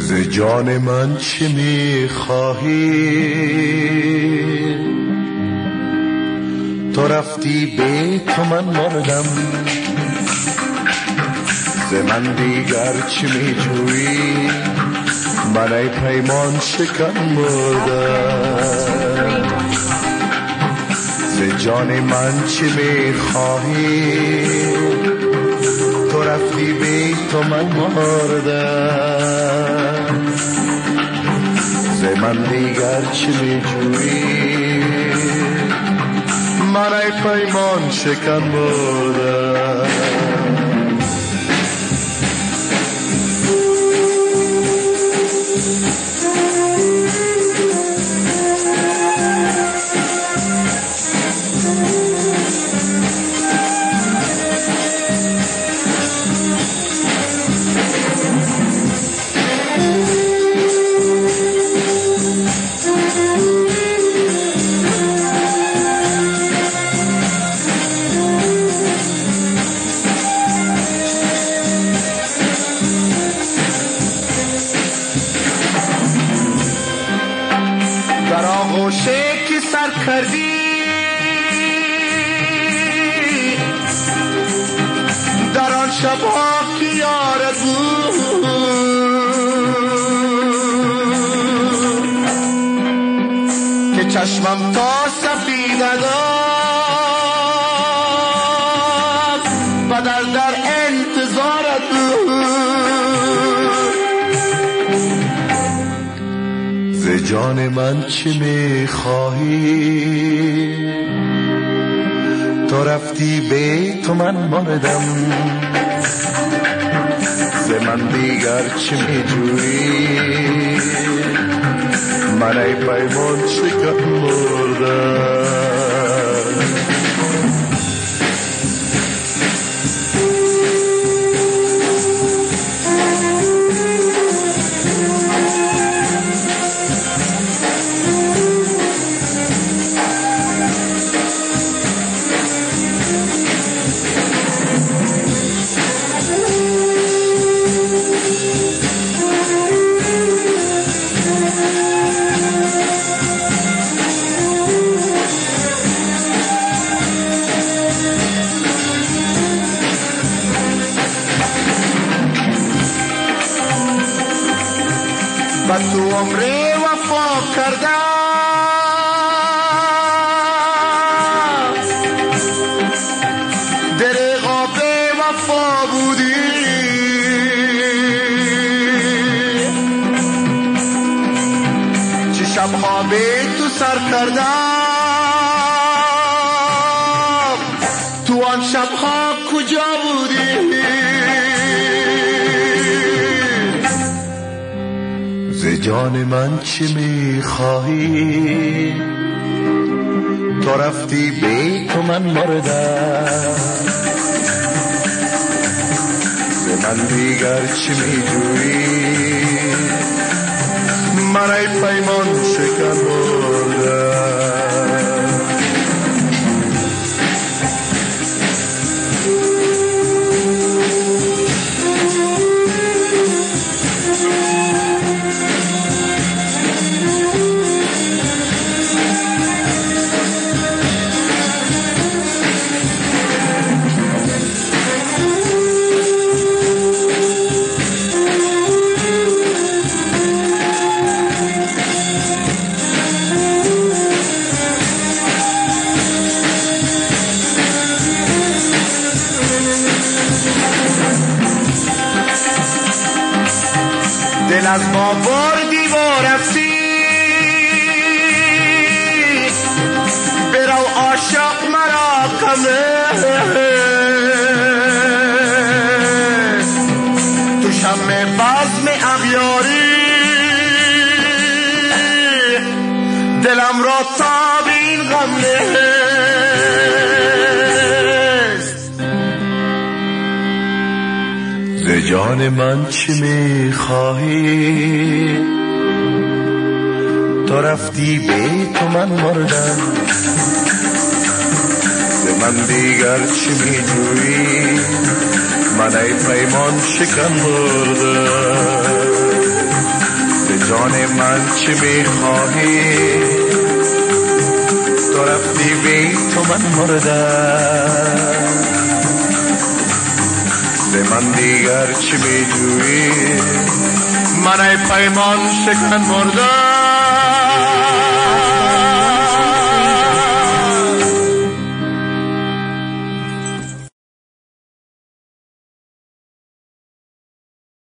ز جان من چه میخواهی؟ تو رفتی به تو من مردم، ز من دیگر چه میجویی؟ من ای پیمان شکن مردم. ز جان من چه میخواهی؟ تو رفتی به تو من مردم، ز من دیگر چه میجویی؟ من ای پیمان شکن مردم. در آغوشه که سر کردی، در آن شبها که یارت بود، که چشمم تا سفید داد و در انتظارت بود. ز جان من چه میخواهی؟ تو رفتی به تو من مردم، ز من دیگر چه میجویی؟ من ای پیمان شکن مردم. و تو عمر وفا کردم، دریغا به وفا بودی. چه شبها به تو سر کردم، تو آن شبها کجا بودی؟ ز جان من چه میخواهی؟ تو رفتی به تو من مردم، ز من دیگر چه میجویی؟ من ای پیمان شکن مردم. دل از ما بردی و رفتی، برو عاشق مرا کمه. تو شمع بزم اغیاری، دلم را تاب این غم نیست. ز جان من چه میخواهی؟ تو رفتی به تو من مردم، ز من دیگر چه میجویی؟ من ای پیمان شکن مردم. جان من چه میخواهی تو رفتی بی تو من مردم به من دیگر چه میجویی من ای پیمان شکن مردم